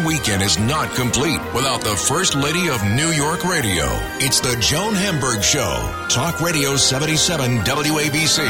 weekend is not complete without the First Lady of New York Radio. It's the Joan Hamburg Show. Talk Radio 77 WABC.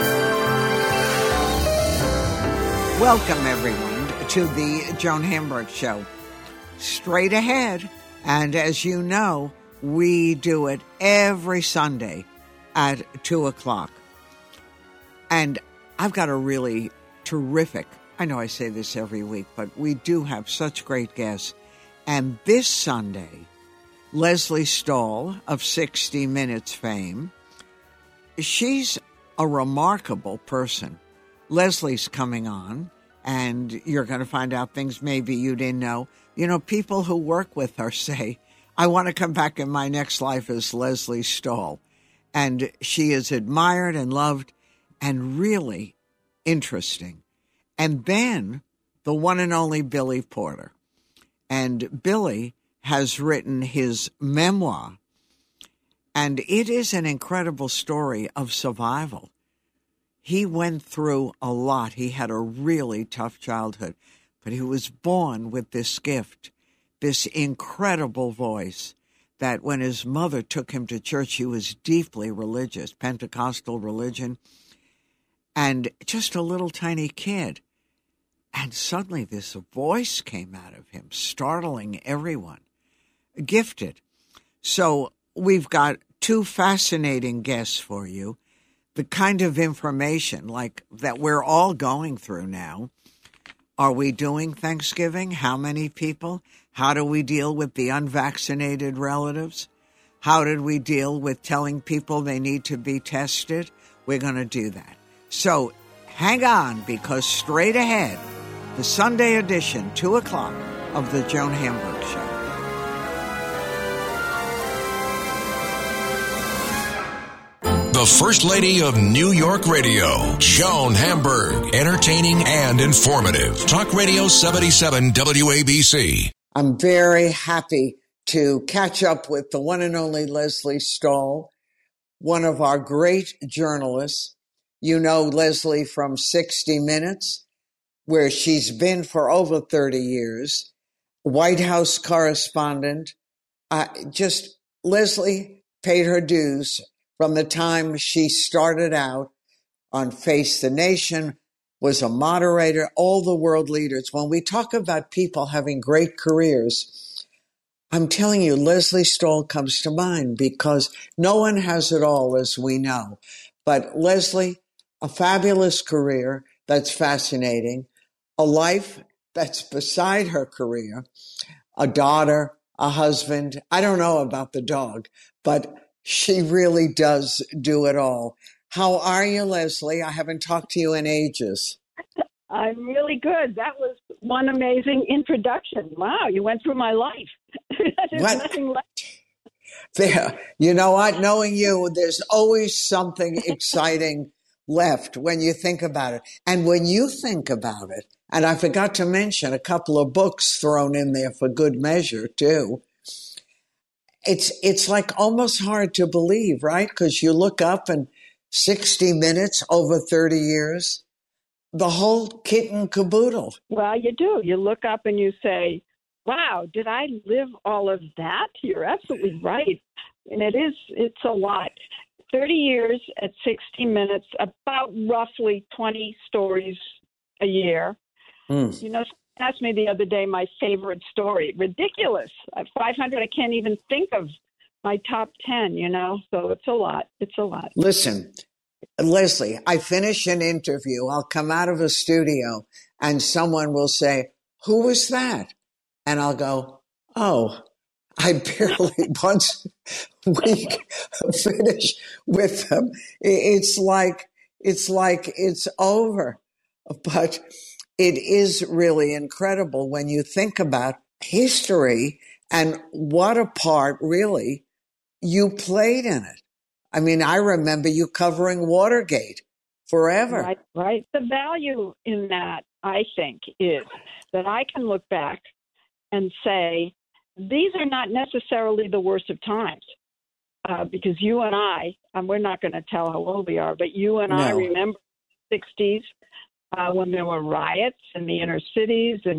Welcome, everyone, to the Joan Hamburg Show. Straight ahead. And as you know, we do it every Sunday at 2 o'clock. And I've got a really terrific, I know I say this every week, but we do have such great guests. And this Sunday, Lesley Stahl of 60 Minutes fame, she's a remarkable person. Lesley's coming on, and you're going to find out things maybe you didn't know. You know, people who work with her say, I want to come back in my next life as Lesley Stahl. And she is admired and loved and really interesting. And then the one and only Billy Porter. And Billy has written his memoir. And it is an incredible story of survival. He went through a lot. He had a really tough childhood. But he was born with this gift, this incredible voice, that when his mother took him to church, he was deeply religious, Pentecostal religion, and just a little tiny kid. And suddenly this voice came out of him, startling everyone. Gifted. So we've got two fascinating guests for you. The kind of information like that we're all going through now. Are we doing Thanksgiving? How many people? How do we deal with the unvaccinated relatives? How did we deal with telling people they need to be tested? We're going to do that. So hang on, because straight ahead, the Sunday edition, 2 o'clock, of the Joan Hamburg Show. The First Lady of New York Radio, Joan Hamburg. Entertaining and informative. Talk Radio 77 WABC. I'm very happy to catch up with the one and only Lesley Stahl, one of our great journalists. You know Lesley from 60 Minutes, where she's been for over 30 years, White House correspondent. Lesley paid her dues from the time she started out on Face the Nation, was a moderator, all the world leaders. When we talk about people having great careers, I'm telling you, Lesley Stahl comes to mind, because no one has it all, as we know. But Lesley, a fabulous career that's fascinating, a life that's beside her career, a daughter, a husband. I don't know about the dog, but she really does do it all. How are you, Lesley? I haven't talked to you in ages. I'm really good. That was one amazing introduction. Wow, you went through my life. There's nothing left. There. You know what? Knowing you, there's always something exciting left when you think about it. And when you think about it, and I forgot to mention a couple of books thrown in there for good measure, too. It's like almost hard to believe, right? Because you look up and 60 Minutes, over 30 years, the whole kit and caboodle. Well, you do. You look up and you say, wow, did I live all of that? You're absolutely right. And it's a lot. 30 years at 60 Minutes, about roughly 20 stories a year. You know, asked me the other day my favorite story. Ridiculous. 500, I can't even think of my top 10, you know, so it's a lot. It's a lot. Listen, Lesley, I finish an interview. I'll come out of a studio and someone will say, who was that? And I'll go, oh, I barely once a week finish with them. It's like it's over. But it is really incredible when you think about history and what a part, really, you played in it. I mean, I remember you covering Watergate forever. Right. The value in that, I think, is that I can look back and say, these are not necessarily the worst of times. Because you and I, we're not going to tell how old we are, but you and I remember the 60s when there were riots in the inner cities, and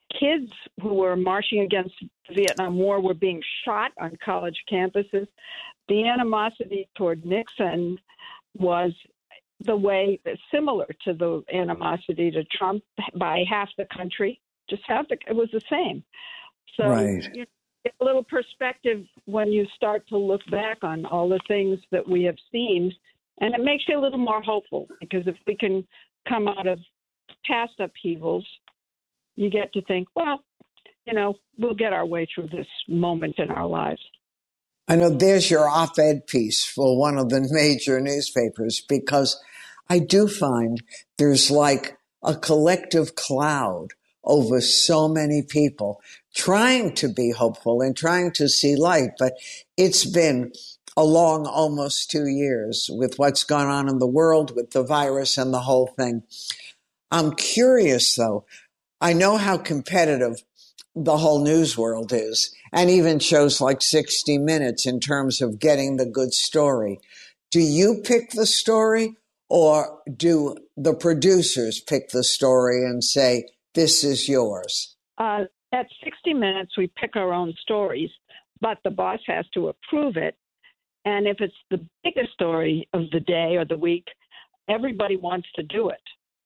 kids who were marching against the Vietnam War were being shot on college campuses. The animosity toward Nixon was the way similar to the animosity to Trump by half the country. Just half it was the same. So right. You get a little perspective when you start to look back on all the things that we have seen, and it makes you a little more hopeful, because if we can come out of past upheavals, you get to think, well, we'll get our way through this moment in our lives. I know there's your op-ed piece for one of the major newspapers, because I do find there's like a collective cloud over so many people trying to be hopeful and trying to see light. But it's been a long almost 2 years with what's gone on in the world with the virus and the whole thing. I'm curious, though. I know how competitive the whole news world is, and even shows like 60 Minutes in terms of getting the good story. Do you pick the story, or do the producers pick the story and say, this is yours? At 60 Minutes, we pick our own stories, but the boss has to approve it. And if it's the biggest story of the day or the week, everybody wants to do it.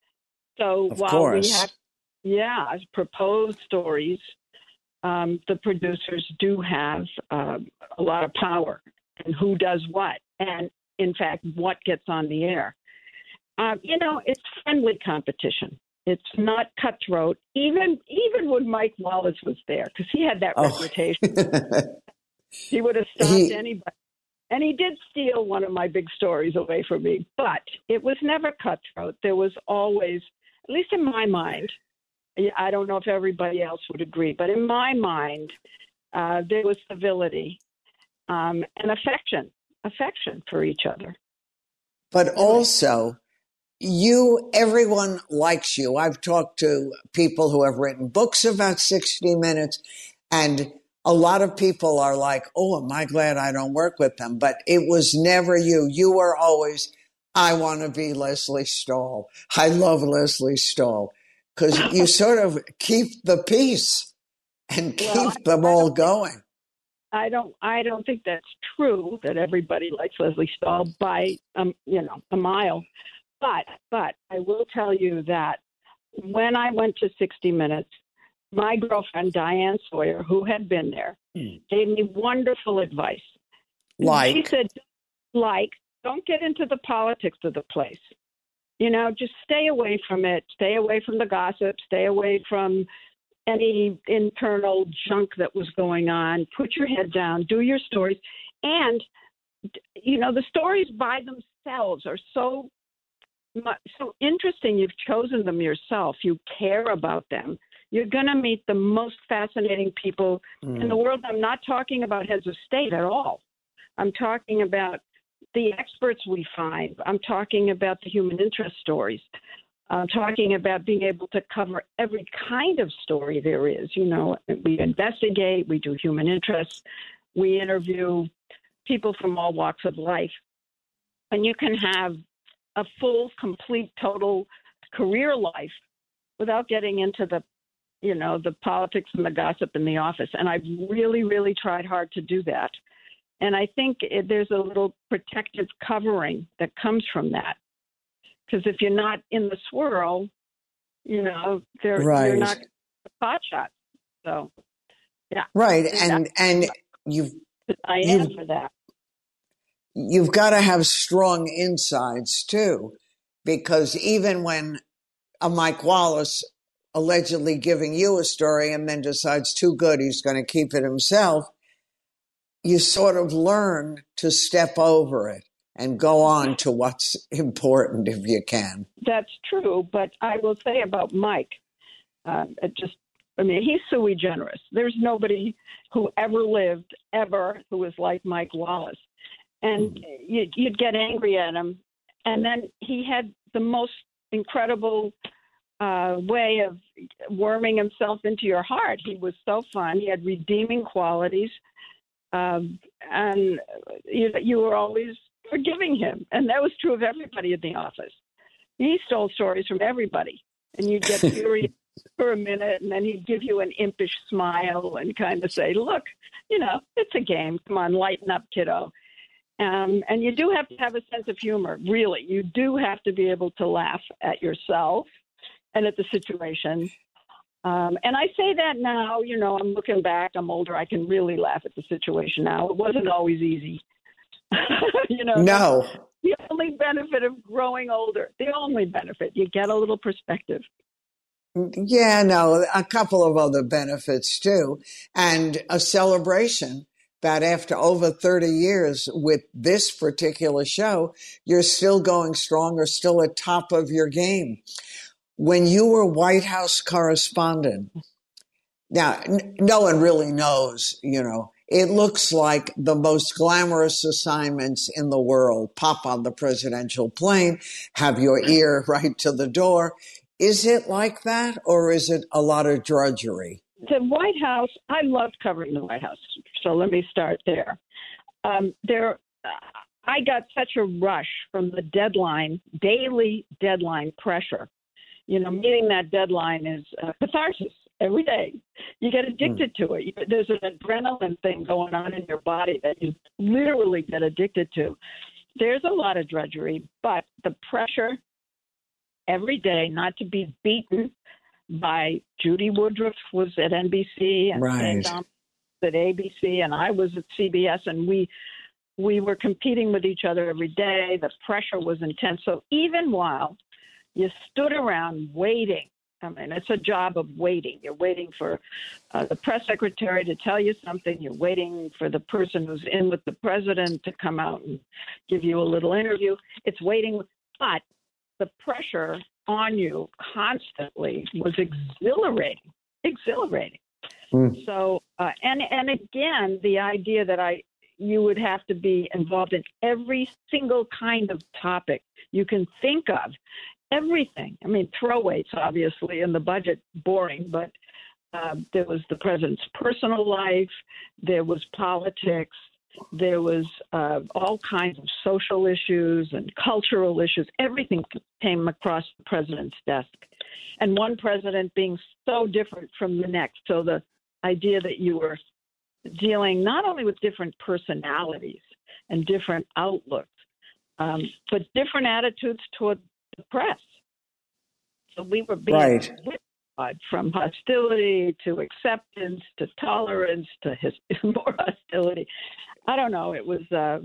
So of while course. we have, proposed stories, the producers do have a lot of power and who does what, and in fact, what gets on the air. It's friendly competition. It's not cutthroat. Even when Mike Wallace was there, because he had that reputation, he would have stopped anybody. And he did steal one of my big stories away from me, but it was never cutthroat. There was always, at least in my mind, I don't know if everybody else would agree, but in my mind, there was civility and affection for each other. But also, everyone likes you. I've talked to people who have written books about 60 Minutes, and a lot of people are like, oh, am I glad I don't work with them? But it was never you. You were always, I want to be Lesley Stahl. I love Lesley Stahl, because you sort of keep the peace and keep them all going. I don't think that's true, that everybody likes Lesley Stahl by a mile. But I will tell you that when I went to 60 Minutes, my girlfriend, Diane Sawyer, who had been there, gave me wonderful advice. She said, don't get into the politics of the place. Just stay away from it. Stay away from the gossip. Stay away from any internal junk that was going on. Put your head down. Do your stories. And, the stories by themselves are so interesting. You've chosen them yourself. You care about them. You're going to meet the most fascinating people in the world. I'm not talking about heads of state at all. I'm talking about the experts we find. I'm talking about the human interest stories. I'm talking about being able to cover every kind of story there is. We investigate, we do human interest, we interview people from all walks of life. And you can have a full, complete, total career life without getting into the politics and the gossip in the office. And I've really, really tried hard to do that. And I think there's a little protective covering that comes from that. Because if you're not in the swirl, you're not a pot shot. So, yeah. Right. And I am for that. You've got to have strong insides, too, because even when a Mike Wallace allegedly giving you a story and then decides too good, he's going to keep it himself, you sort of learn to step over it and go on to what's important if you can. That's true. But I will say about Mike, he's sui generis. There's nobody who ever lived who was like Mike Wallace. And you'd get angry at him. And then he had the most incredible way of worming himself into your heart. He was so fun. He had redeeming qualities. And you were always forgiving him. And that was true of everybody in the office. He stole stories from everybody. And you'd get furious for a minute, and then he'd give you an impish smile and kind of say, look, it's a game. Come on, lighten up, kiddo. And you do have to have a sense of humor, really. You do have to be able to laugh at yourself and at the situation. And I say that now, I'm looking back, I'm older, I can really laugh at the situation now. It wasn't always easy. No. The only benefit of growing older, the only benefit, you get a little perspective. Yeah, no, a couple of other benefits too. And a celebration that after over 30 years with this particular show, you're still going strong or still at top of your game. When you were White House correspondent, now no one really knows, it looks like the most glamorous assignments in the world. Pop on the presidential plane, have your ear right to the door. Is it like that, or is it a lot of drudgery? The White House, I loved covering the White House, so let me start there. I got such a rush from the daily deadline pressure. Meeting that deadline is catharsis every day. You get addicted to it. There's an adrenaline thing going on in your body that you literally get addicted to. There's a lot of drudgery, but the pressure every day not to be beaten by Judy Woodruff was at NBC and right. Tom at ABC, and I was at CBS, and we were competing with each other every day. The pressure was intense. So even while you stood around waiting, it's a job of waiting. You're waiting for the press secretary to tell you something. You're waiting for the person who's in with the president to come out and give you a little interview. It's waiting, but the pressure on you constantly was exhilarating. So, and again, the idea that you would have to be involved in every single kind of topic you can think of, everything. Throw weights, obviously, in the budget, boring, but there was the president's personal life, there was politics, there was all kinds of social issues and cultural issues. Everything came across the president's desk. And one president being so different from the next. So the idea that you were dealing not only with different personalities and different outlooks, but different attitudes toward the press. So we were being right. From hostility to acceptance to tolerance to more hostility. I don't know. It was.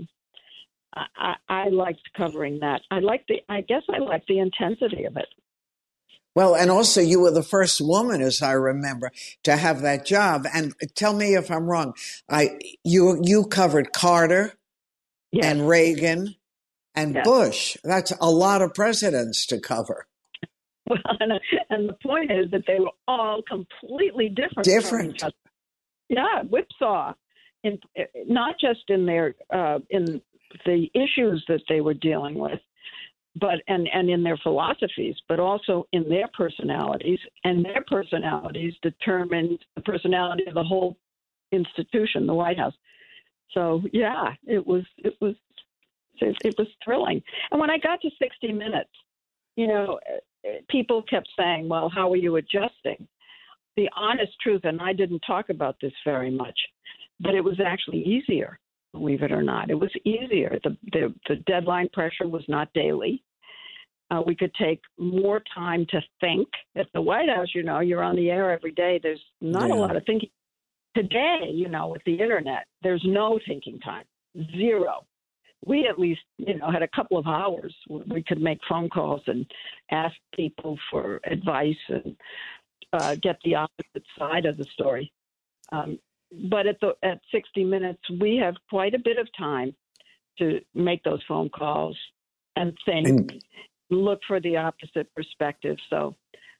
I liked covering that. I guess I liked the intensity of it. Well, and also you were the first woman, as I remember, to have that job. And tell me if I'm wrong. You covered Carter yes. and Reagan and yes. Bush. That's a lot of presidents to cover. Well, and the point is that they were all completely different. From each other. Yeah, whipsaw. Not just in their in the issues that they were dealing with, but and in their philosophies, but also in their personalities, and their personalities determined the personality of the whole institution, the White House. So yeah, it was thrilling. And when I got to 60 Minutes, people kept saying, "Well, how are you adjusting?" The honest truth, and I didn't talk about this very much, but it was actually easier, believe it or not. It was easier. The deadline pressure was not daily. We could take more time to think. At the White House, you're on the air every day. There's not a lot of thinking. Today, with the internet, there's no thinking time. Zero. We at least, had a couple of hours where we could make phone calls and ask people for advice and get the opposite side of the story. But at 60 Minutes, we have quite a bit of time to make those phone calls and think, look for the opposite perspective. So,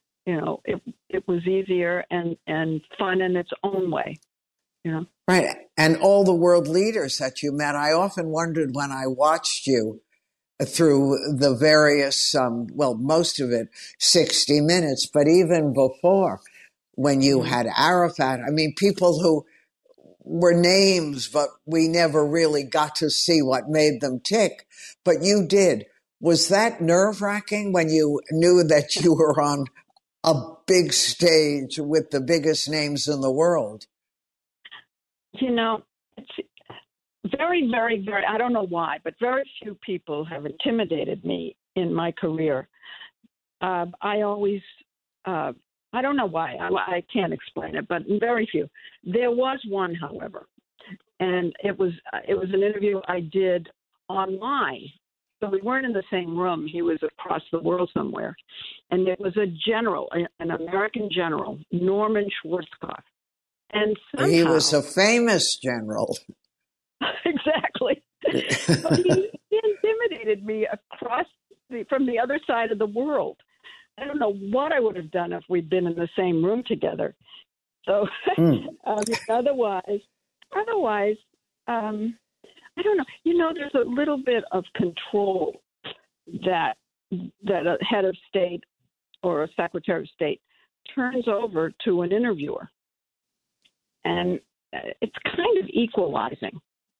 it was easier and fun in its own way. Right. And all the world leaders that you met, I often wondered when I watched you through the various, most of it, 60 Minutes, but even before, when you had Arafat, people who were names, but we never really got to see what made them tick. But you did. Was that nerve-wracking when you knew that you were on a big stage with the biggest names in the world. It's very, very, very, I don't know why, but very few people have intimidated me in my career. I always, I don't know why. I can't explain it, but very few. There was one, however, and it was an interview I did online. So we weren't in the same room. He was across the world somewhere. And it was a general, an American general, Norman Schwarzkopf. And somehow, he was a famous general. Exactly. But he intimidated me from the other side of the world. I don't know what I would have done if we'd been in the same room together. So otherwise, I don't know. There's a little bit of control that a head of state or a secretary of state turns over to an interviewer. And it's kind of equalizing.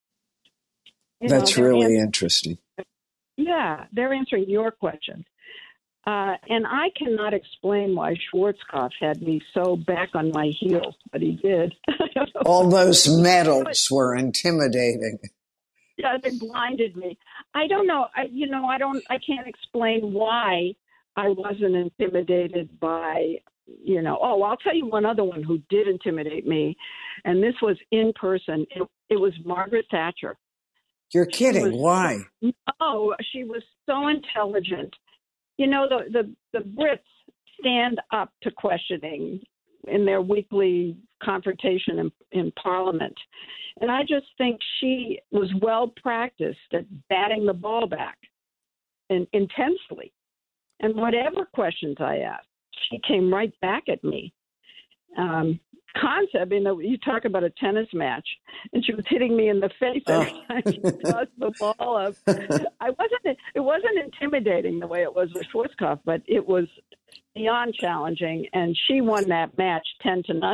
That's really interesting. Yeah, they're answering your questions. And I cannot explain why Schwarzkopf had me so back on my heels, but he did. All those medals were intimidating. Yeah, they blinded me. I don't know. I can't explain why I wasn't intimidated by, I'll tell you one other one who did intimidate me, and this was in person. It was Margaret Thatcher. You're kidding. Why? No, she was so intelligent. The Brits stand up to questioning in their weekly confrontation in Parliament. And I just think she was well practiced at batting the ball back intensely. And whatever questions I asked, she came right back at me. Concept, you talk about a tennis match, and she was hitting me in the face every time she tossed the ball up. It wasn't intimidating the way it was with Schwarzkopf, but it was beyond challenging, and she won that match 10-0.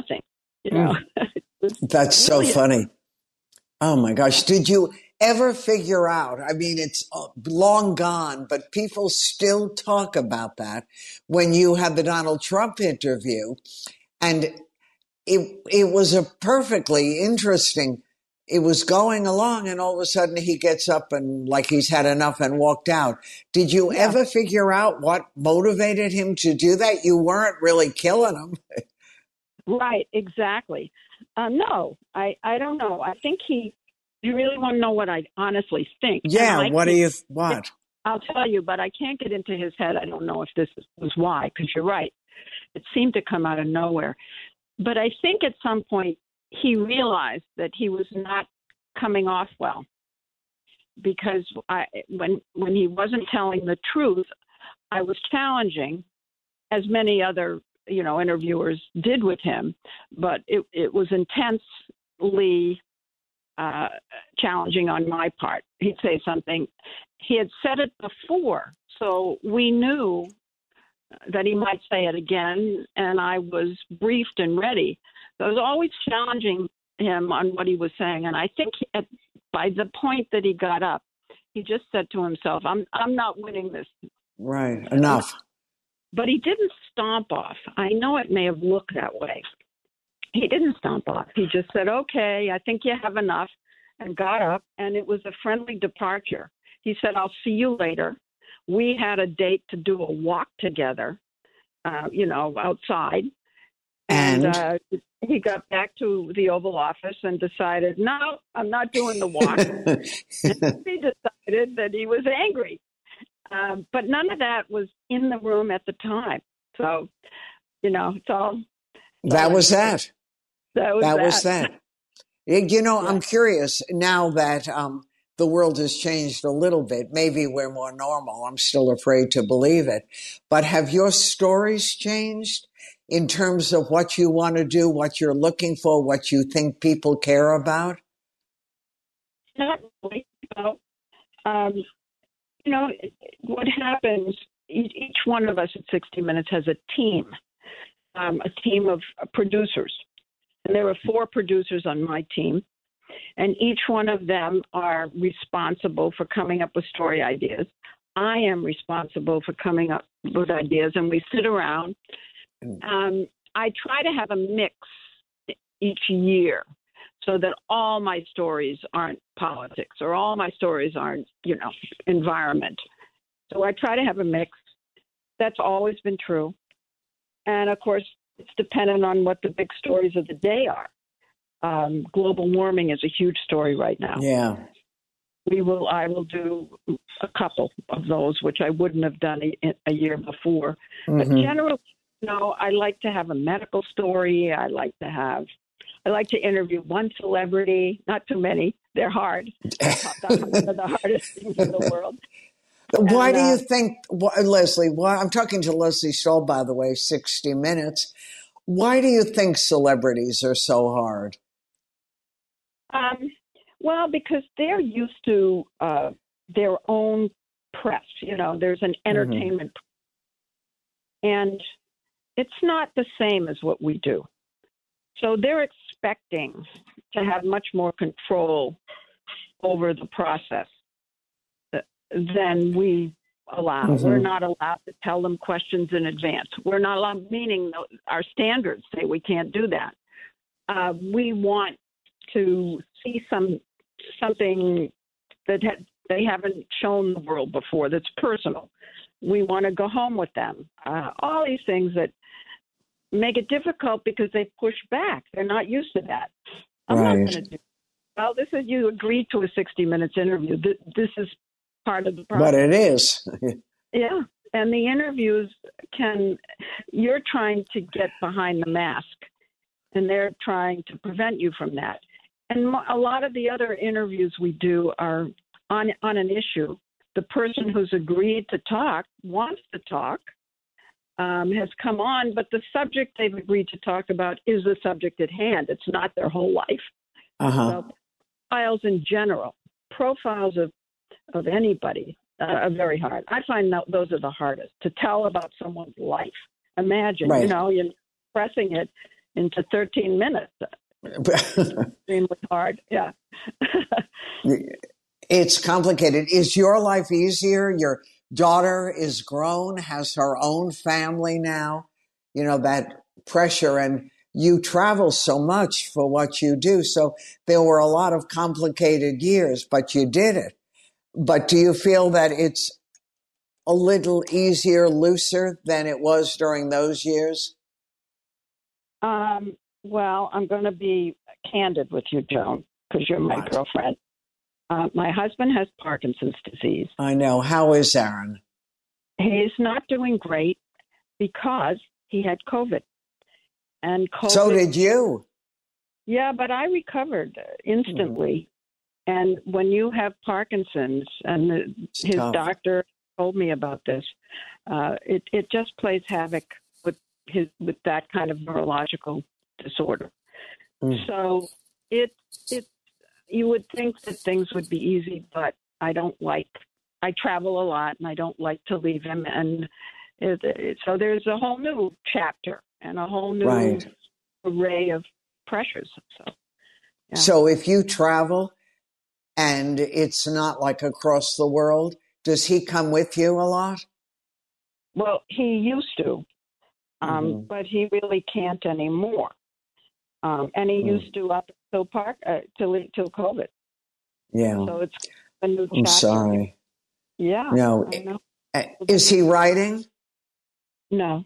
That's so funny. Oh my gosh. Did you ever figure out, it's long gone, but people still talk about that when you had the Donald Trump interview, and it was a perfectly interesting, it was going along, and all of a sudden he gets up and like he's had enough and walked out. Did you ever figure out what motivated him to do that? You weren't really killing him. Right, exactly. No, I don't know. I think you really want to know what I honestly think. Yeah, what? I'll tell you, but I can't get into his head. I don't know if this was why, because you're right. It seemed to come out of nowhere. But I think at some point he realized that he was not coming off well, because when he wasn't telling the truth, I was challenging, as many other interviewers did with him, but it was intensely challenging on my part. He'd say something. He had said it before, so we knew that he might say it again, and I was briefed and ready. So I was always challenging him on what he was saying, and I think by the point that he got up, he just said to himself, I'm not winning this. Right, enough. But he didn't stomp off. I know it may have looked that way. He didn't stomp off. He just said, okay, I think you have enough, and got up, and it was a friendly departure. He said, I'll see you later. We had a date to do a walk together, outside. And he got back to the Oval Office and decided, no, I'm not doing the walk. He decided that he was angry. But none of that was in the room at the time. So, it's all. That was that. That was that. I'm curious now that the world has changed a little bit. Maybe we're more normal. I'm still afraid to believe it. But have your stories changed in terms of what you want to do, what you're looking for, what you think people care about? Not really. What happens, each one of us at 60 Minutes has a team of producers. And there are 4 producers on my team. And each one of them are responsible for coming up with story ideas. I am responsible for coming up with ideas, and we sit around I try to have a mix each year so that all my stories aren't politics or all my stories aren't, environment. So I try to have a mix. That's always been true. And of course, it's dependent on what the big stories of the day are. Global warming is a huge story right now. Yeah. I will do a couple of those, which I wouldn't have done a year before. Mm-hmm. But generally, I like to have a medical story. I like to interview one celebrity, not too many. They're hard. They're one of the hardest things in the world. Why do you think, Leslie, I'm talking to Leslie Stahl, by the way, 60 Minutes. Why do you think celebrities are so hard? Well, because they're used to their own press. There's an entertainment press. And it's not the same as what we do. So they're expecting to have much more control over the process than we allow. Mm-hmm. We're not allowed to tell them questions in advance. We're not allowed, meaning our standards say we can't do that. We want to see something that they haven't shown the world before that's personal. We want to go home with them. All these things that make it difficult because they push back. They're not used to that. I'm not going to do. Well, this is, you agreed to a 60 Minutes interview. This is part of the process. But it is. Yeah. And the interviews you're trying to get behind the mask, and they're trying to prevent you from that. And a lot of the other interviews we do are on an issue. The person who's agreed to talk wants to talk, has come on, but the subject they've agreed to talk about is the subject at hand. It's not their whole life. So profiles in general, profiles of anybody are very hard. I find those are the hardest, to tell about someone's life. Imagine, you're pressing it into 13 minutes. Extremely hard, yeah. It's complicated. Is your life easier? Your daughter is grown, has her own family now, that pressure, and you travel so much for what you do. So there were a lot of complicated years, but you did it. But do you feel that it's a little easier, looser than it was during those years? Well, I'm going to be candid with you, Joan, because you're my girlfriend. My husband has Parkinson's disease. I know. How is Aaron? He's not doing great because he had COVID. And COVID. So did you. Yeah, but I recovered instantly. And when you have Parkinson's, and his doctor told me about this, it just plays havoc with that kind of neurological disorder. So you would think that things would be easy, but I travel a lot and I don't like to leave him. And so there's a whole new chapter and a whole new array of pressures. So if you travel and it's not like across the world, does he come with you a lot? Well, he used to, but he really can't anymore. And he used to up till COVID. Yeah. So it's a new chapter. I'm sorry. Yeah. No. I know. Is he writing? No.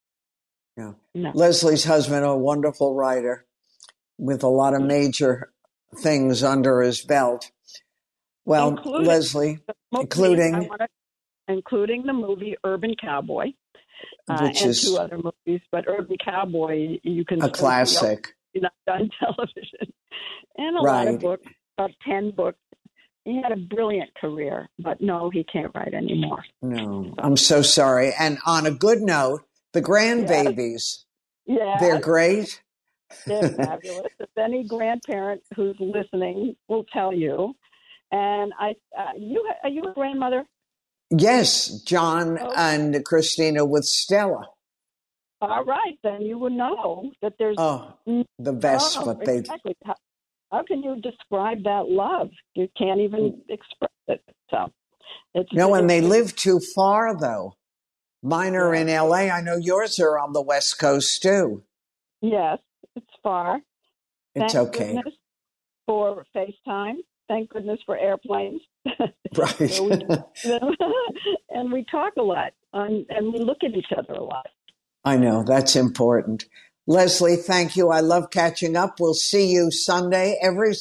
Leslie's husband, a wonderful writer with a lot of major things under his belt. Well, Leslie, including the movie Urban Cowboy, which and is 2 other movies, but Urban Cowboy, you can a classic. Not on television, and a lot of books, about 10 books. He had a brilliant career, but no, he can't write anymore. No, I'm so sorry. And on a good note, the grandbabies, they're great. They're fabulous. If any grandparent who's listening will tell you. And are you a grandmother? Yes, John and Christina with Stella. All right, then you will know that there's the best. But exactly. How can you describe that love? You can't even express it. So it's and they live too far, though. Mine are in LA. I know yours are on the West Coast too. Yes, it's far. It's Thank okay. goodness for FaceTime. Thank goodness for airplanes. Right. And we talk a lot, and we look at each other a lot. I know, that's important. Leslie, thank you. I love catching up. We'll see you Sunday,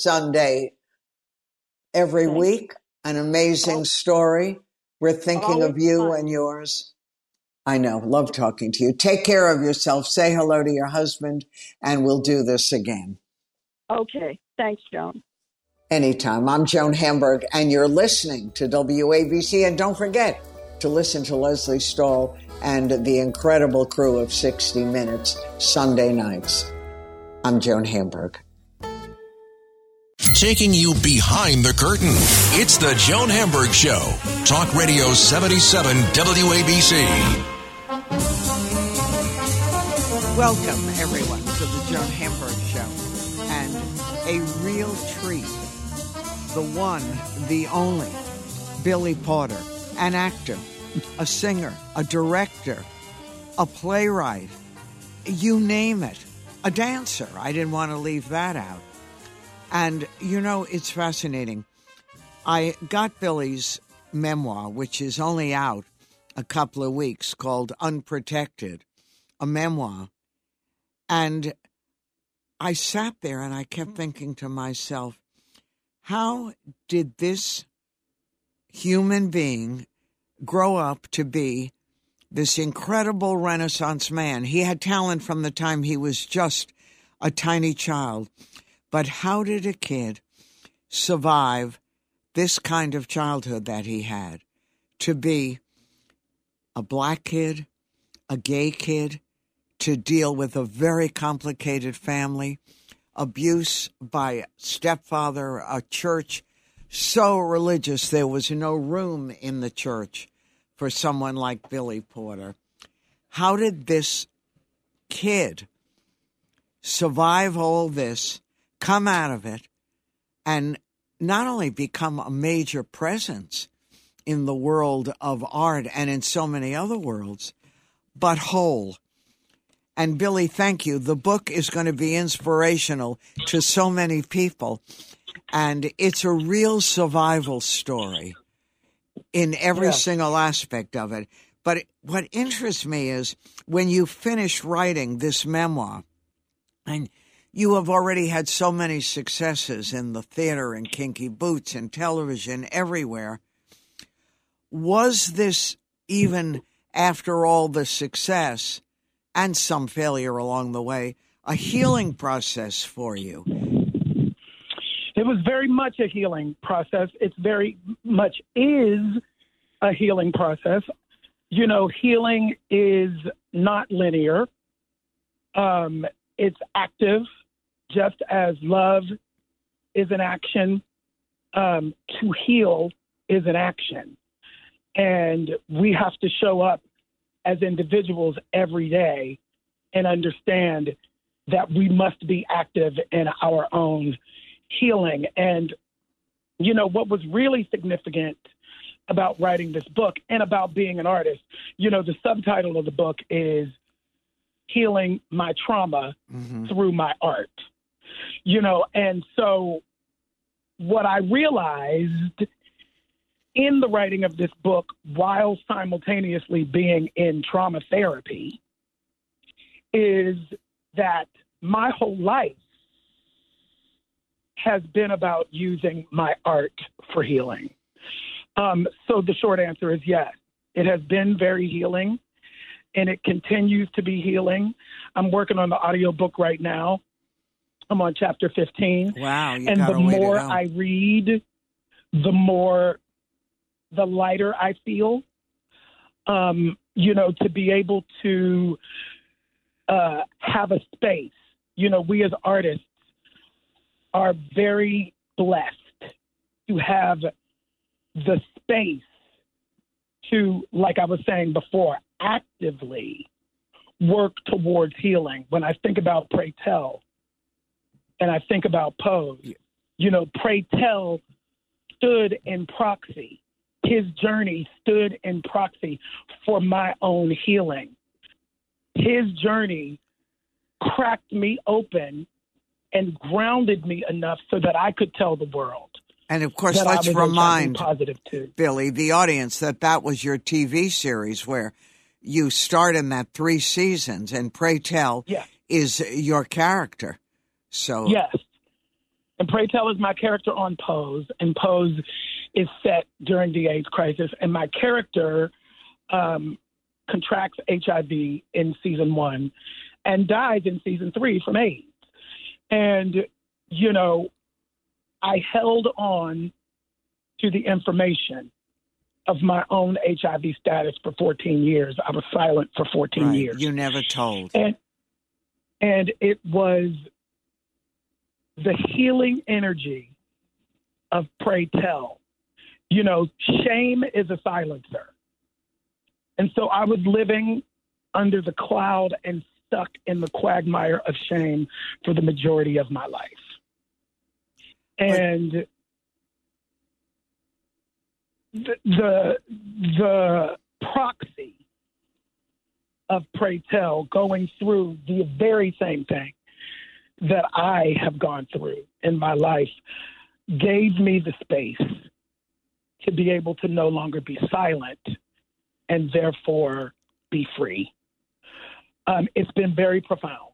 every week. An amazing story. We're thinking of you and yours. I know. Love talking to you. Take care of yourself. Say hello to your husband, and we'll do this again. Okay. Thanks, Joan. Anytime. I'm Joan Hamburg, and you're listening to WABC. And don't forget to listen to Leslie Stahl and the incredible crew of 60 Minutes Sunday nights. I'm Joan Hamburg. Taking you behind the curtain. It's the Joan Hamburg Show. Talk Radio 77 WABC. Welcome, everyone, to the Joan Hamburg Show. And a real treat, the one, the only, Billy Porter, an actor, a singer, a director, a playwright, you name it, a dancer. I didn't want to leave that out. And, you know, it's fascinating. I got Billy's memoir, which is only out a couple of weeks, called Unprotected, a memoir. And I sat there and I kept thinking to myself, how did this human being grow up to be this incredible Renaissance man? He had talent from the time he was just a tiny child. But how did a kid survive this kind of childhood that he had? To be a black kid, a gay kid, to deal with a very complicated family, abuse by stepfather, a church so religious there was no room in the church for someone like Billy Porter. How did this kid survive all this, come out of it, and not only become a major presence in the world of art and in so many other worlds, but whole? And Billy, thank you. The book is going to be inspirational to so many people. And it's a real survival story in every single aspect of it. But what interests me is when you finish writing this memoir, and you have already had so many successes in the theater and Kinky Boots and television everywhere, was this, even after all the success and some failure along the way, a healing process for you? It was very much a healing process. It's very much is a healing process. You know, healing is not linear. It's active, just as love is an action. To heal is an action. And we have to show up as individuals every day and understand that we must be active in our own healing. And, you know, what was really significant about writing this book and about being an artist, you know, the subtitle of the book is Healing My Trauma Through My Art. You know, and so what I realized in the writing of this book, while simultaneously being in trauma therapy, is that my whole life has been about using my art for healing. So the short answer is yes. It has been very healing, and it continues to be healing. I'm working on the audiobook right now. I'm on chapter 15. Wow, you and got the a way to more go. I read, the lighter I feel, you know, to be able to have a space. You know, we as artists are very blessed to have the space to, like I was saying before, actively work towards healing. When I think about Pray Tell and I think about Pose, you know, Pray Tell stood in proxy. his journey stood in proxy for my own healing. His journey cracked me open and grounded me enough so that I could tell the world. And of course, that let's I was remind positive too. Billy, the audience, that was your TV series where you starred in that 3 seasons, and Pray Tell is your character. So yes. And Pray Tell is my character on Pose, and Pose is set during the AIDS crisis. And my character contracts HIV in season 1 and dies in season 3 from AIDS. And, you know, I held on to the information of my own HIV status for 14 years. I was silent for 14 years. You never told. And it was the healing energy of Pray Tell. You know, shame is a silencer. And so I was living under the cloud and stuck in the quagmire of shame for the majority of my life. And the proxy of Pray Tell going through the very same thing that I have gone through in my life gave me the space to be able to no longer be silent and therefore be free. It's been very profound.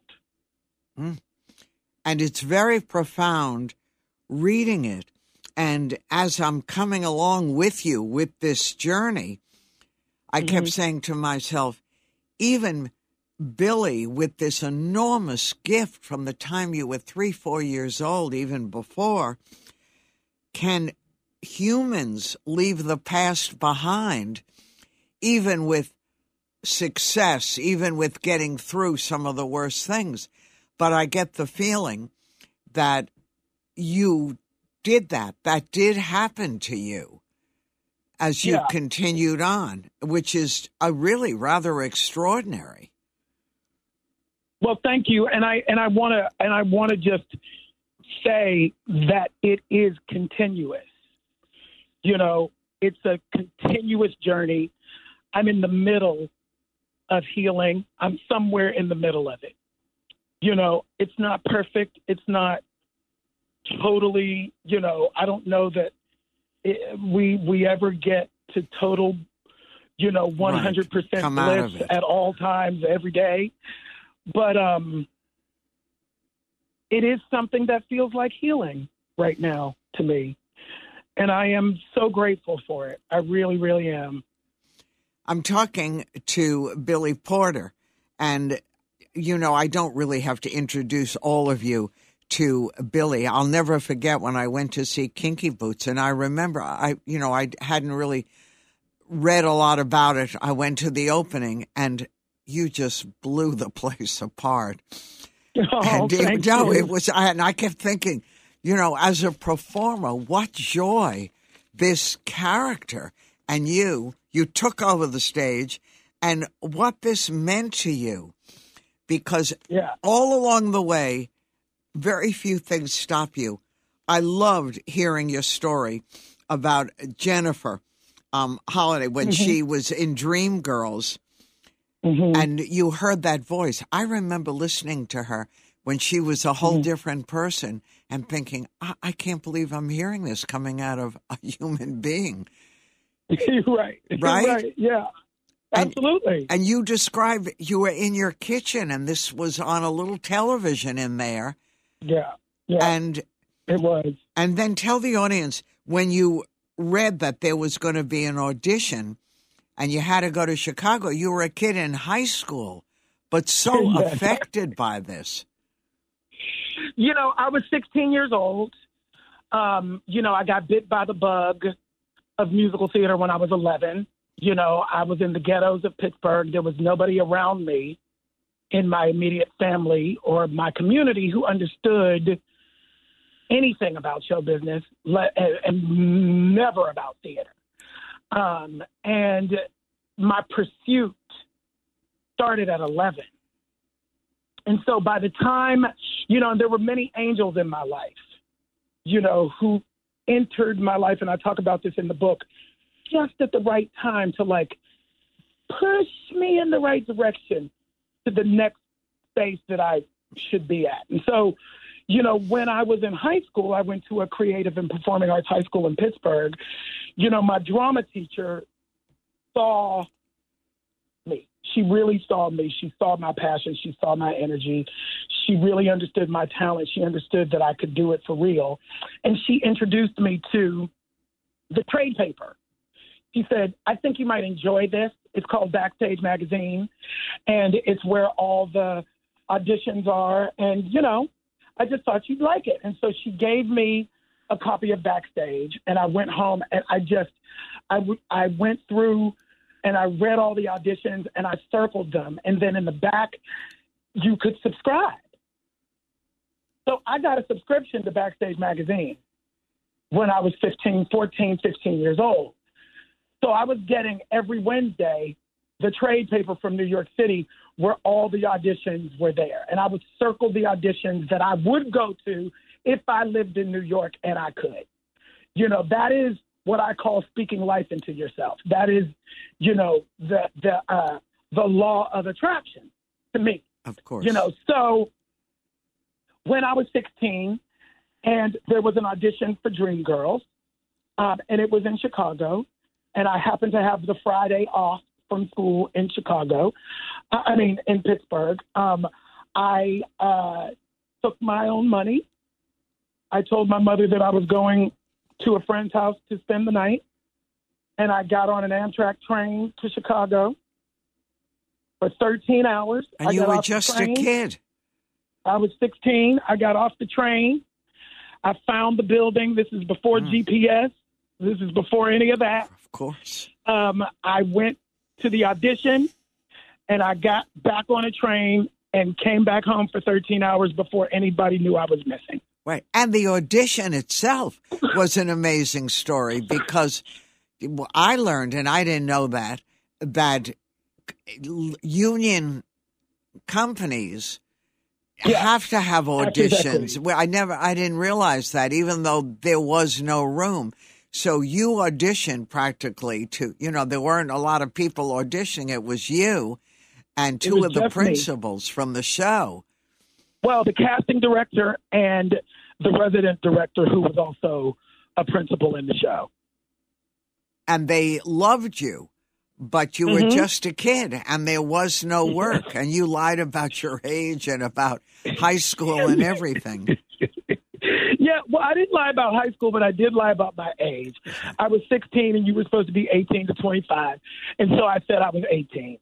And it's very profound reading it. And as I'm coming along with you with this journey, I kept saying to myself, even Billy, with this enormous gift from the time you were 3-4 years old, even before, can humans leave the past behind, even with success, even with getting through some of the worst things? But I get the feeling that you did that. That did happen to you as you continued on, which is a really rather extraordinary. Well, thank you, and I want to just say that it is continuous. You know, it's a continuous journey. I'm in the middle of healing. I'm somewhere in the middle of it. You know, it's not perfect. It's not totally, you know, I don't know that we ever get to total, you know, 100% bliss at all times, every day. But it is something that feels like healing right now to me. And I am so grateful for it. I really, really am. I'm talking to Billy Porter, and, you know, I don't really have to introduce all of you to Billy. I'll never forget when I went to see Kinky Boots, and I remember, I hadn't really read a lot about it. I went to the opening, and you just blew the place apart. Oh, thank you. It was, and I kept thinking, you know, as a performer, what joy this character and you took over the stage, and what this meant to you, because all along the way, very few things stop you. I loved hearing your story about Jennifer Holliday when she was in Dreamgirls, and you heard that voice. I remember listening to her when she was a whole different person and thinking, I can't believe I'm hearing this coming out of a human being. Right? Yeah, absolutely. And you described you were in your kitchen, and this was on a little television in there. Yeah. And it was. And then tell the audience, when you read that there was going to be an audition and you had to go to Chicago, you were a kid in high school, but so affected by this. You know, I was 16 years old. You know, I got bit by the bug of musical theater when I was 11. You know, I was in the ghettos of Pittsburgh. There was nobody around me in my immediate family or my community who understood anything about show business and never about theater. And my pursuit started at 11. And so by the time, you know, there were many angels in my life, you know, who entered my life, and I talk about this in the book, just at the right time to like push me in the right direction to the next space that I should be at. And so, you know, when I was in high school, I went to a creative and performing arts high school in Pittsburgh. You know, my drama teacher saw me. She really saw me. She saw my passion. She saw my energy. She really understood my talent. She understood that I could do it for real. And she introduced me to the trade paper. She said, I think you might enjoy this. It's called Backstage Magazine, and it's where all the auditions are. And, you know, I just thought you'd like it. And so she gave me a copy of Backstage, and I went home and I went through and I read all the auditions and I circled them. And then in the back, you could subscribe. So I got a subscription to Backstage Magazine when I was 15 years old. So I was getting every Wednesday the trade paper from New York City where all the auditions were there. And I would circle the auditions that I would go to if I lived in New York and I could. You know, that is what I call speaking life into yourself. That is, you know, the law of attraction to me. Of course. You know, so when I was 16 and there was an audition for Dreamgirls, and it was in Chicago, and I happened to have the Friday off from school in in Pittsburgh. I took my own money. I told my mother that I was going to a friend's house to spend the night, and I got on an Amtrak train to Chicago for 13 hours. And you were just a kid. I was 16. I got off the train. I found the building. This is before GPS. This is before any of that. Of course. I went to the audition, and I got back on a train and came back home for 13 hours before anybody knew I was missing. Right. And the audition itself was an amazing story because I learned, and I didn't know that union companies have to have auditions. Exactly. Well, I didn't realize that, even though there was no room. So you auditioned practically to, you know, there weren't a lot of people auditioning. It was you and two of the principals from the show. Well, the casting director and the resident director, who was also a principal in the show. And they loved you, but you were just a kid and there was no work. And you lied about your age and about high school and everything. Yeah, well, I didn't lie about high school, but I did lie about my age. I was 16 and you were supposed to be 18 to 25. And so I said I was 18.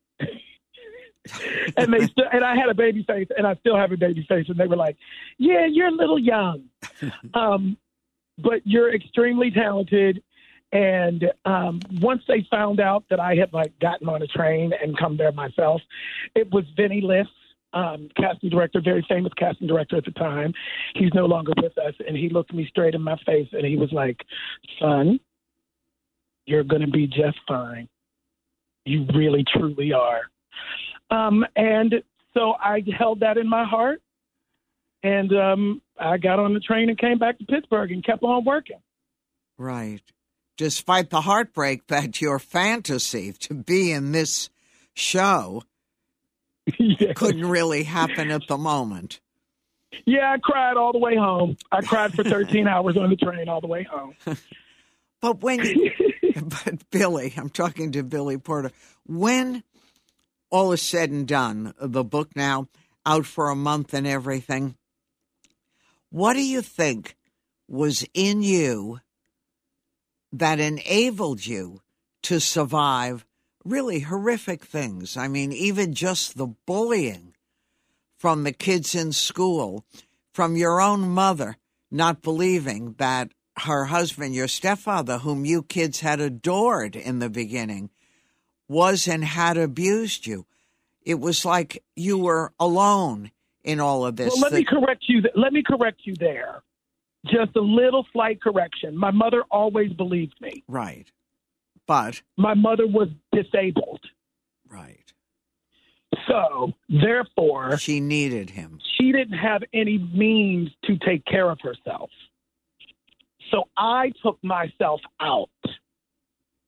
And I had a baby face, and I still have a baby face, and they were like, yeah, you're a little young. But you're extremely talented. And once they found out that I had like gotten on a train and come there myself, it was Vinny Liss, casting director, very famous casting director at the time. He's no longer with us. And he looked me straight in my face and he was like, son, you're going to be just fine. You really, truly are. And so I held that in my heart, and I got on the train and came back to Pittsburgh and kept on working. Right. Despite the heartbreak that your fantasy to be in this show couldn't really happen at the moment. Yeah, I cried all the way home. I cried for 13 hours on the train all the way home. But Billy, I'm talking to Billy Porter, when all is said and done, the book now out for a month and everything, what do you think was in you that enabled you to survive really horrific things? I mean, even just the bullying from the kids in school, from your own mother not believing that her husband, your stepfather, whom you kids had adored in the beginning, was and had abused you. It was like you were alone in all of this. Well, let me correct you. Let me correct you there. Just a little slight correction. My mother always believed me. Right. But my mother was disabled. Right. So, therefore, she needed him. She didn't have any means to take care of herself. So I took myself out.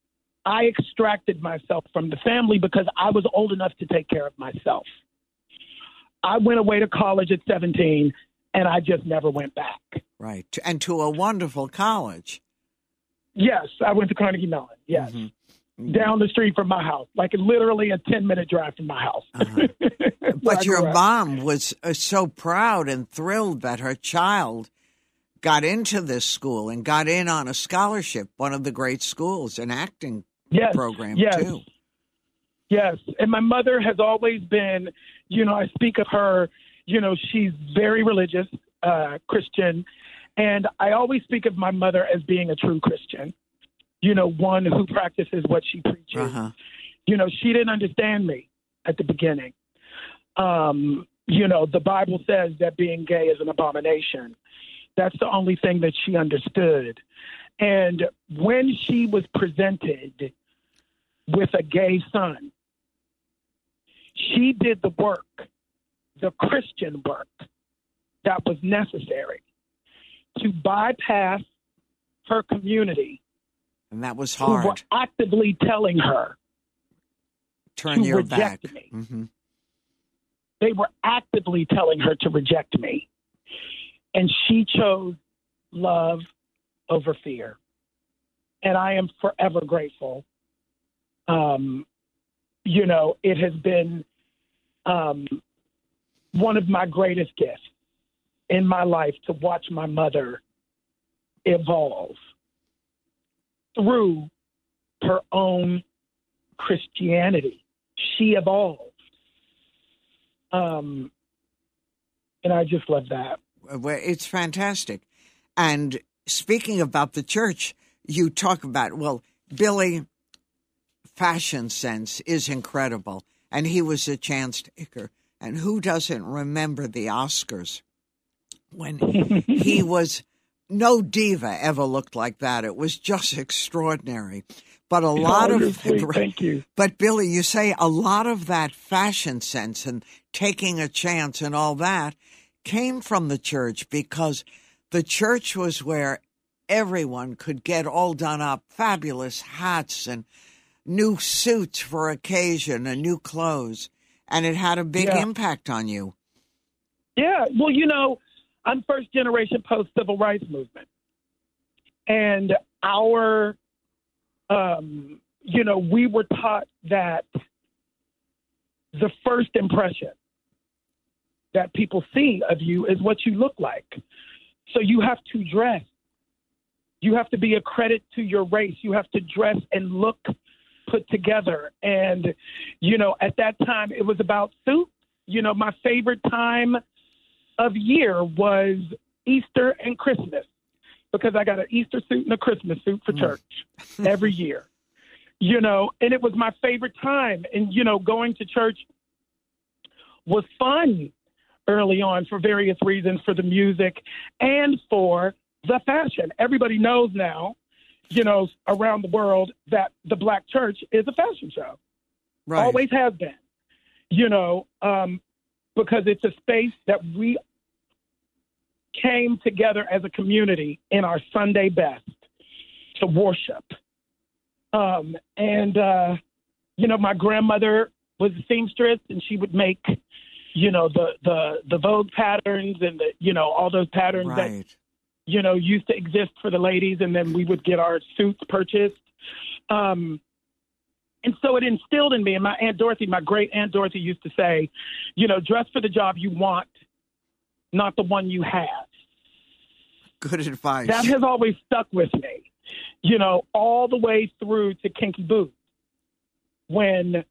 I extracted myself from the family because I was old enough to take care of myself. I went away to college at 17, and I just never went back. Right. And to a wonderful college. Yes, I went to Carnegie Mellon, yes. Mm-hmm. Down the street from my house, like literally a 10-minute drive from my house. Uh-huh. But your mom was so proud and thrilled that her child got into this school and got in on a scholarship, one of the great schools, an acting program, too. Yes, and my mother has always been, I speak of her, she's very religious, Christian, and I always speak of my mother as being a true Christian, one who practices what she preaches. Uh-huh. She didn't understand me at the beginning. The Bible says that being gay is an abomination. That's the only thing that she understood. And when she was presented with a gay son, she did the work, the Christian work that was necessary to bypass her community. And that was hard. Who were actively telling her turn your reject back. Me. Mm-hmm. They were actively telling her to reject me. And she chose love over fear. And I am forever grateful. It has been one of my greatest gifts in my life to watch my mother evolve through her own Christianity. She evolved. And I just love that. Well, it's fantastic. And speaking about the church, you talk about, Billy, fashion sense is incredible. And he was a chance taker. And who doesn't remember the Oscars when he was, no diva ever looked like that. It was just extraordinary. But Thank you. But Billy, you say a lot of that fashion sense and taking a chance and all that came from the church, because the church was where everyone could get all done up, fabulous hats and new suits for occasion and new clothes. And it had a big impact on you. Yeah. Well, I'm first generation post-civil rights movement. And our, we were taught that the first impression that people see of you is what you look like. So you have to dress. You have to be a credit to your race. You have to dress and look put together. And, at that time it was about suits. My favorite time of year was Easter and Christmas, because I got an Easter suit and a Christmas suit for church every year, and it was my favorite time. And, going to church was fun early on for various reasons, for the music and for the fashion. Everybody knows now, around the world, that the Black church is a fashion show. Right. Always has been, because it's a space that we came together as a community in our Sunday best to worship. My grandmother was a seamstress, and she would make, the Vogue patterns and all those patterns that, used to exist for the ladies. And then we would get our suits purchased. And so it instilled in me, and my Aunt Dorothy, my great Aunt Dorothy, used to say, dress for the job you want, not the one you have. Good advice. That has always stuck with me, all the way through to Kinky Boots. When,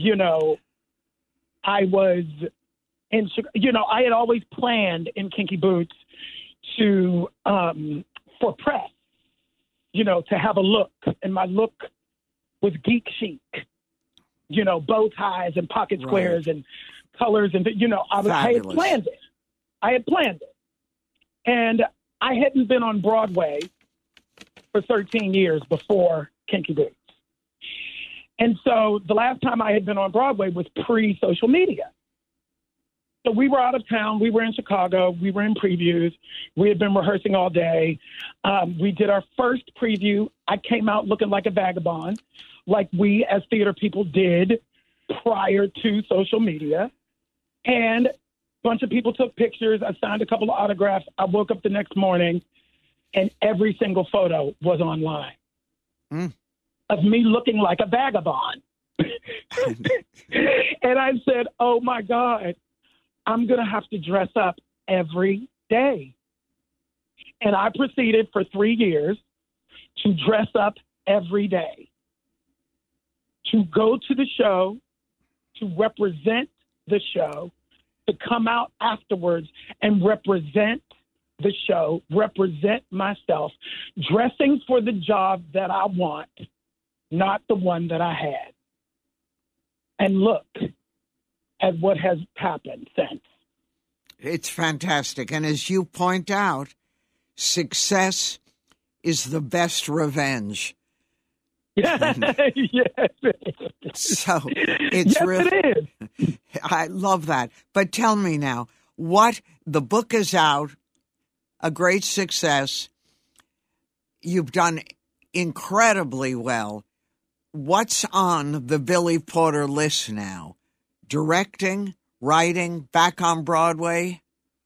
I was in, I had always planned in Kinky Boots to, for press, to have a look, and my look was geek chic, bow ties and pocket squares and colors. And, I had planned it. And I hadn't been on Broadway for 13 years before Kinky Boots. And so the last time I had been on Broadway was pre-social media. So we were out of town. We were in Chicago. We were in previews. We had been rehearsing all day. We did our first preview. I came out looking like a vagabond, like we as theater people did prior to social media. And a bunch of people took pictures. I signed a couple of autographs. I woke up the next morning and every single photo was online of me looking like a vagabond. And I said, oh, my God, I'm going to have to dress up every day. And I proceeded for 3 years to dress up every day, to go to the show, to represent the show, to come out afterwards and represent the show, represent myself, dressing for the job that I want, not the one that I had. And look at what has happened since. It's fantastic. And as you point out, success is the best revenge. Yes, So it's yes, really, it is. I love that. But tell me now, what the book is out, a great success. You've done incredibly well. What's on the Billy Porter list now? Directing, writing, back on Broadway?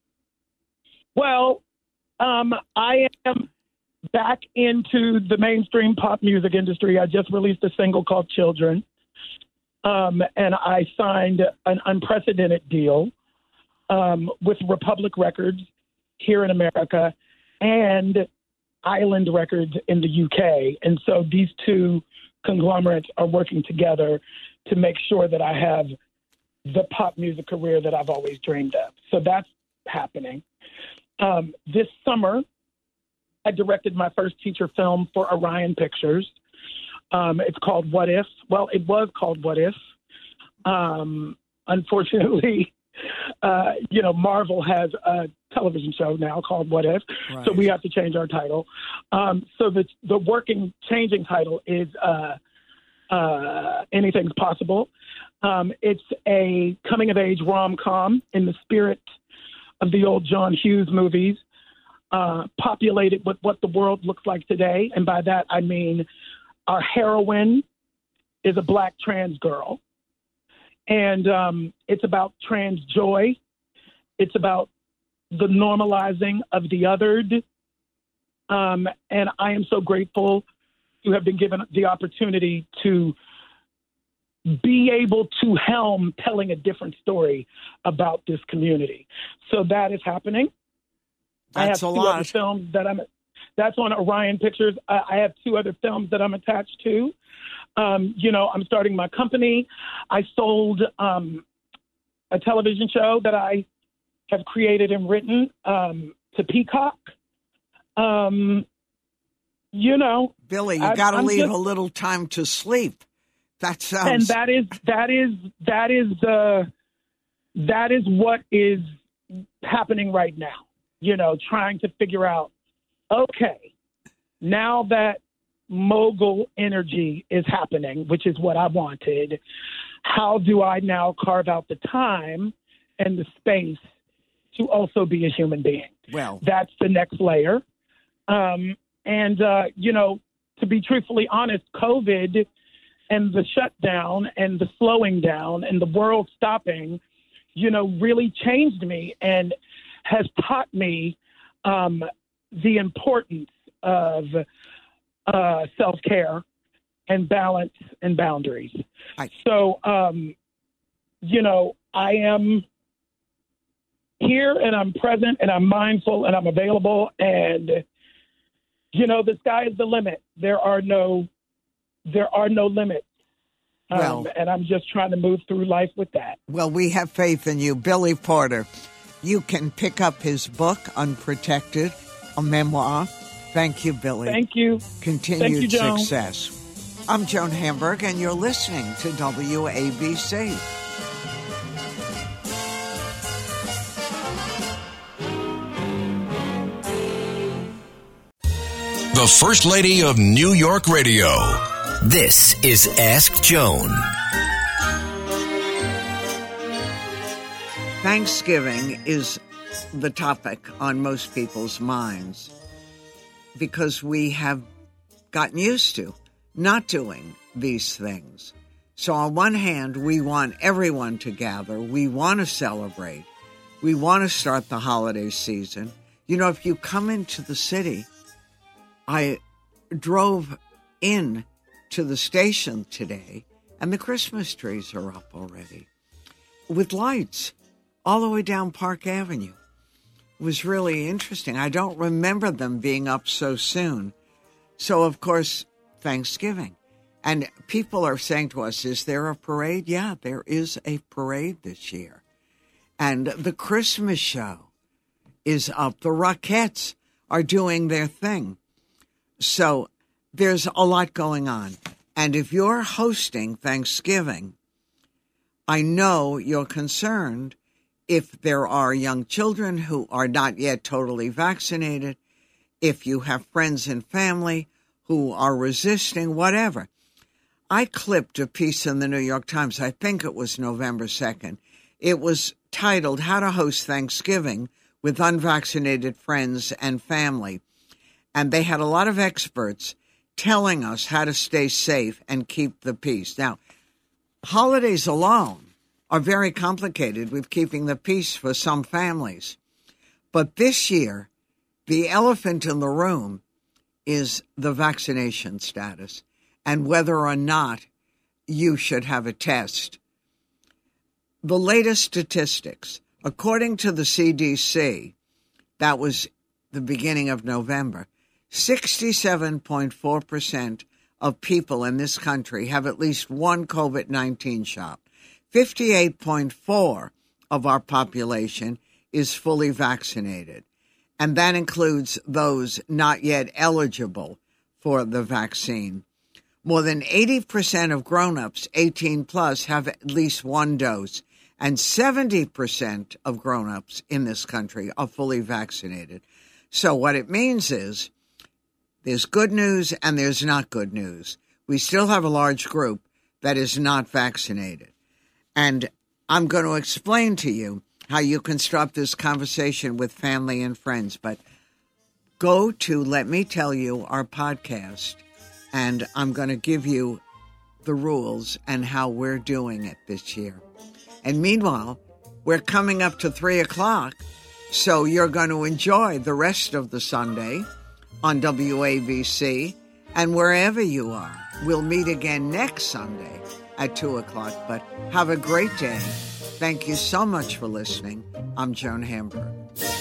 Well, I am back into the mainstream pop music industry. I just released a single called Children, and I signed an unprecedented deal with Republic Records here in America and Island Records in the UK. And so these two conglomerates are working together to make sure that I have the pop music career that I've always dreamed of. So that's happening. This summer, I directed my first feature film for Orion Pictures. It's called What If? Well, it was called What If. Unfortunately, Marvel has a television show now called What If, right. So we have to change our title. So the working, changing title is Anything's Possible. It's a coming-of-age rom-com in the spirit of the old John Hughes movies, populated with what the world looks like today. And by that, I mean our heroine is a Black trans girl. And it's about trans joy. It's about the normalizing of the othered. And I am so grateful to have been given the opportunity to be able to helm telling a different story about this community. So that is happening. That's I have two other films that's on Orion Pictures. I have 2 other films that I'm attached to. I'm starting my company. I sold a television show that I have created and written to Peacock. Billy, you got to leave a little time to sleep. That sounds. And that is what is happening right now. Trying to figure out, okay, now that mogul energy is happening, which is what I wanted, how do I now carve out the time and the space to also be a human being? Well, that's the next layer. To be truthfully honest, COVID and the shutdown and the slowing down and the world stopping, really changed me and has taught me the importance of self-care and balance and boundaries. So, I am here and I'm present and I'm mindful and I'm available and, the sky is the limit. There are no limits. And I'm just trying to move through life with that. Well, we have faith in you. Billy Porter. You can pick up his book, Unprotected, a memoir. Thank you, Billy. Thank you. Continued success. I'm Joan Hamburg, and you're listening to WABC. The First Lady of New York Radio. This is Ask Joan. Thanksgiving is the topic on most people's minds because we have gotten used to not doing these things. So on one hand, we want everyone to gather. We want to celebrate. We want to start the holiday season. You know, if you come into the city, I drove in to the station today, and the Christmas trees are up already with lights all the way down Park Avenue. It was really interesting. I don't remember them being up so soon. So, of course, Thanksgiving. And people are saying to us, is there a parade? Yeah, there is a parade this year. And the Christmas show is up. The Rockettes are doing their thing. So there's a lot going on. And if you're hosting Thanksgiving, I know you're concerned if there are young children who are not yet totally vaccinated, if you have friends and family who are resisting, whatever. I clipped a piece in the New York Times, I think it was November 2nd. It was titled, How to Host Thanksgiving with Unvaccinated Friends and Family. And they had a lot of experts telling us how to stay safe and keep the peace. Now, holidays alone are very complicated with keeping the peace for some families. But this year, the elephant in the room is the vaccination status and whether or not you should have a test. The latest statistics, according to the CDC, that was the beginning of November, 67.4% of people in this country have at least one COVID-19 shot. 58.4% of our population is fully vaccinated, and that includes those not yet eligible for the vaccine. More than 80% of grown-ups 18 plus have at least one dose, and 70% of grown-ups in this country are fully vaccinated. So what it means is there's good news and there's not good news. We still have a large group that is not vaccinated. And I'm going to explain to you how you can start this conversation with family and friends. But go to Let Me Tell You, our podcast, and I'm going to give you the rules and how we're doing it this year. And meanwhile, we're coming up to 3 o'clock, so you're going to enjoy the rest of the Sunday on WABC and wherever you are. We'll meet again next Sunday at 2 o'clock, but have a great day. Thank you so much for listening. I'm Joan Hamburg.